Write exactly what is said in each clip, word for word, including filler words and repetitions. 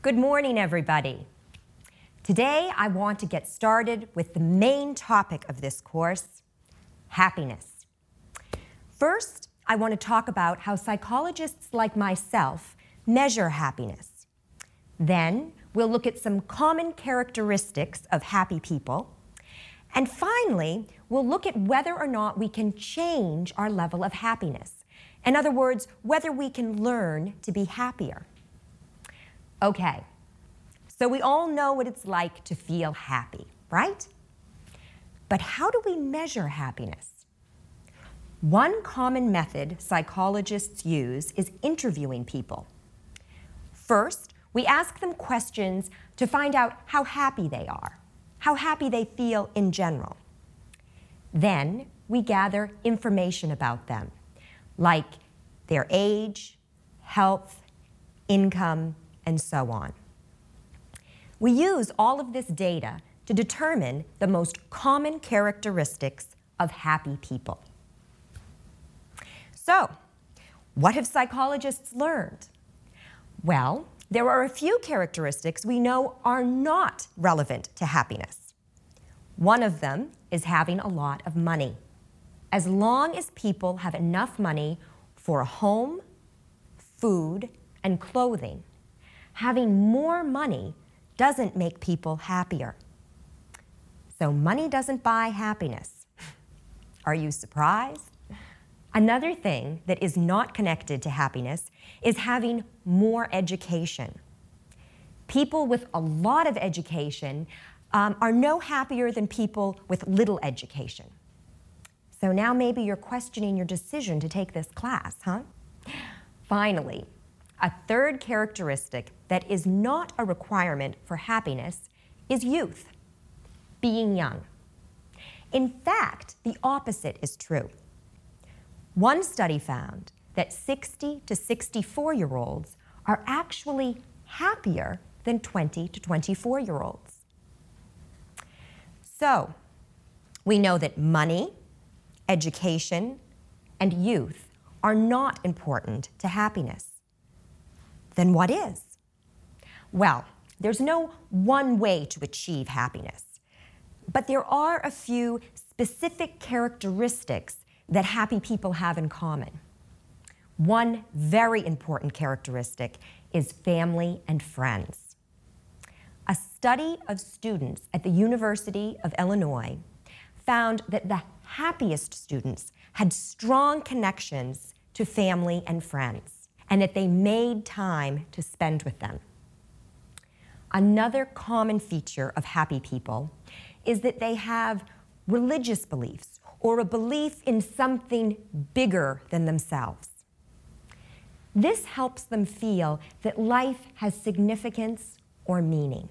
Good morning, everybody. Today, I want to get started with the main topic of this course, happiness. First, I want to talk about how psychologists like myself measure happiness. Then, we'll look at some common characteristics of happy people. And finally, we'll look at whether or not we can change our level of happiness. In other words, whether we can learn to be happier. Okay, so we all know what it's like to feel happy, right? But how do we measure happiness? One common method psychologists use is interviewing people. First, we ask them questions to find out how happy they are, how happy they feel in general. Then, we gather information about them, like their age, health, income, and so on. We use all of this data to determine the most common characteristics of happy people. So, what have psychologists learned? Well, there are a few characteristics we know are not relevant to happiness. One of them is having a lot of money. As long as people have enough money for a home, food, and clothing, having more money doesn't make people happier. So money doesn't buy happiness. Are you surprised? Another thing that is not connected to happiness is having more education. People with a lot of education um, are no happier than people with little education. So now maybe you're questioning your decision to take this class, huh? Finally, a third characteristic that is not a requirement for happiness is youth, being young. In fact, the opposite is true. One study found that sixty to sixty-four-year-olds are actually happier than twenty to twenty-four-year-olds. So, we know that money, education, and youth are not important to happiness. Then what is? Well, there's no one way to achieve happiness, but there are a few specific characteristics that happy people have in common. One very important characteristic is family and friends. A study of students at the University of Illinois found that the happiest students had strong connections to family and friends, and that they made time to spend with them. Another common feature of happy people is that they have religious beliefs or a belief in something bigger than themselves. This helps them feel that life has significance or meaning.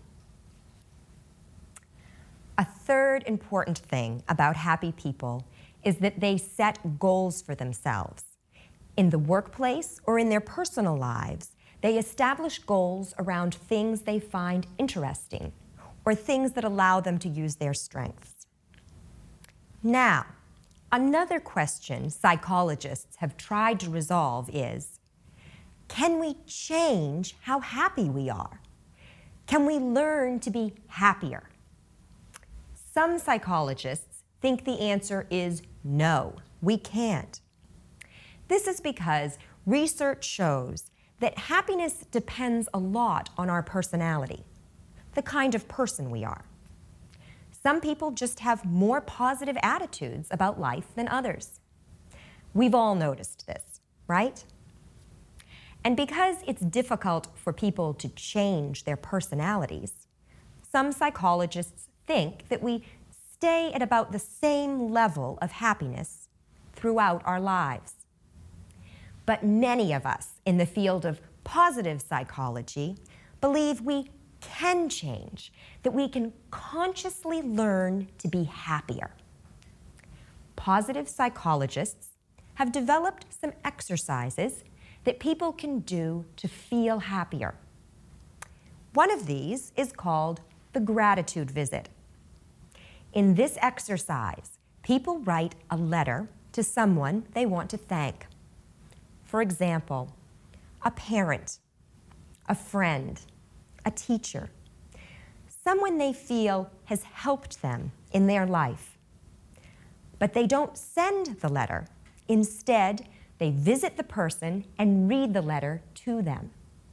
A third important thing about happy people is that they set goals for themselves. In the workplace or in their personal lives, they establish goals around things they find interesting or things that allow them to use their strengths. Now, another question psychologists have tried to resolve is, can we change how happy we are? Can we learn to be happier? Some psychologists think the answer is no, we can't. This is because research shows that happiness depends a lot on our personality, the kind of person we are. Some people just have more positive attitudes about life than others. We've all noticed this, right? And because it's difficult for people to change their personalities, some psychologists think that we stay at about the same level of happiness throughout our lives. But many of us in the field of positive psychology believe we can change, that we can consciously learn to be happier. Positive psychologists have developed some exercises that people can do to feel happier. One of these is called the gratitude visit. In this exercise, people write a letter to someone they want to thank. For example, a parent, a friend, a teacher, someone they feel has helped them in their life. But they don't send the letter. Instead, they visit the person and read the letter to them.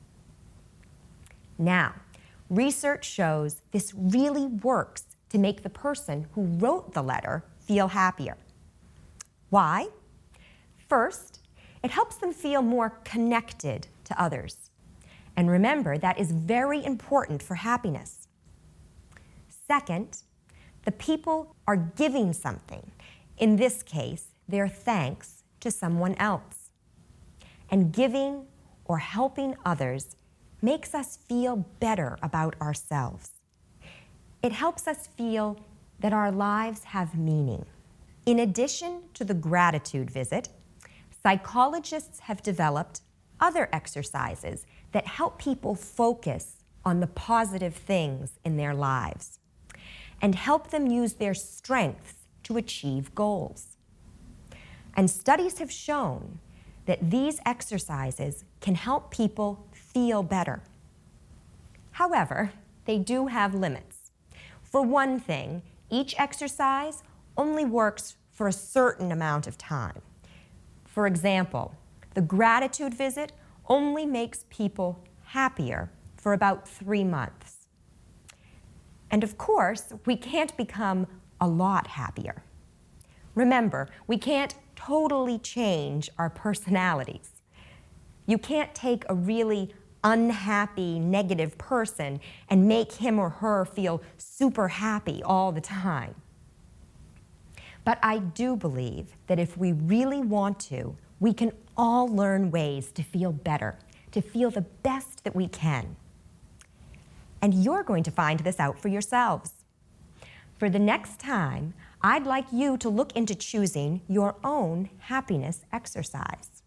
Now, research shows this really works to make the person who wrote the letter feel happier. Why? First, it helps them feel more connected to others. And remember, that is very important for happiness. Second, the people are giving something, in this case, their thanks to someone else. And giving or helping others makes us feel better about ourselves. It helps us feel that our lives have meaning. In addition to the gratitude visit, psychologists have developed other exercises that help people focus on the positive things in their lives and help them use their strengths to achieve goals. And studies have shown that these exercises can help people feel better. However, they do have limits. For one thing, each exercise only works for a certain amount of time. For example, the gratitude visit only makes people happier for about three months. And of course, we can't become a lot happier. Remember, we can't totally change our personalities. You can't take a really unhappy, negative person and make him or her feel super happy all the time. But I do believe that if we really want to, we can all learn ways to feel better, to feel the best that we can. And you're going to find this out for yourselves. For the next time, I'd like you to look into choosing your own happiness exercise.